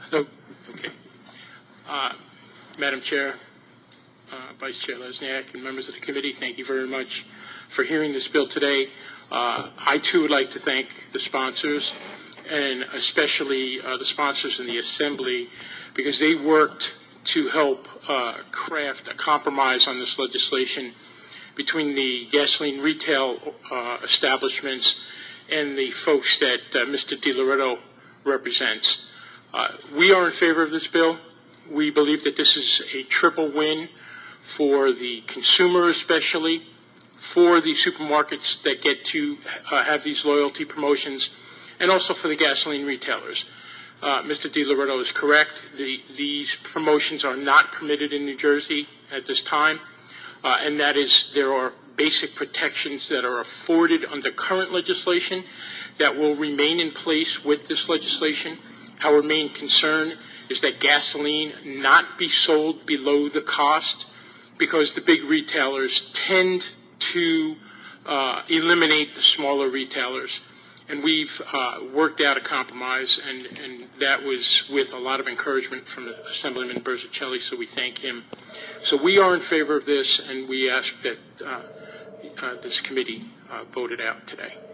Oh, okay. Madam Chair, Vice Chair Lesniak, and members of the committee, thank you very much for hearing this bill today. I, too, would like to thank the sponsors, and especially the sponsors in the Assembly, because they worked to help craft a compromise on this legislation between the gasoline retail establishments and the folks that Mr. DiLoretto represents. We are in favor of this bill. We believe that this is a triple win for the consumer, especially for the supermarkets that get to have these loyalty promotions, and also for the gasoline retailers. Mr. DiLoretto is correct. These promotions are not permitted in New Jersey at this time, and that is there are basic protections that are afforded under current legislation that will remain in place with this legislation. Our main concern is that gasoline not be sold below the cost, because the big retailers tend to eliminate the smaller retailers. And we've worked out a compromise, and that was with a lot of encouragement from Assemblyman Berzicelli, so we thank him. So we are in favor of this, and we ask that this committee vote it out today.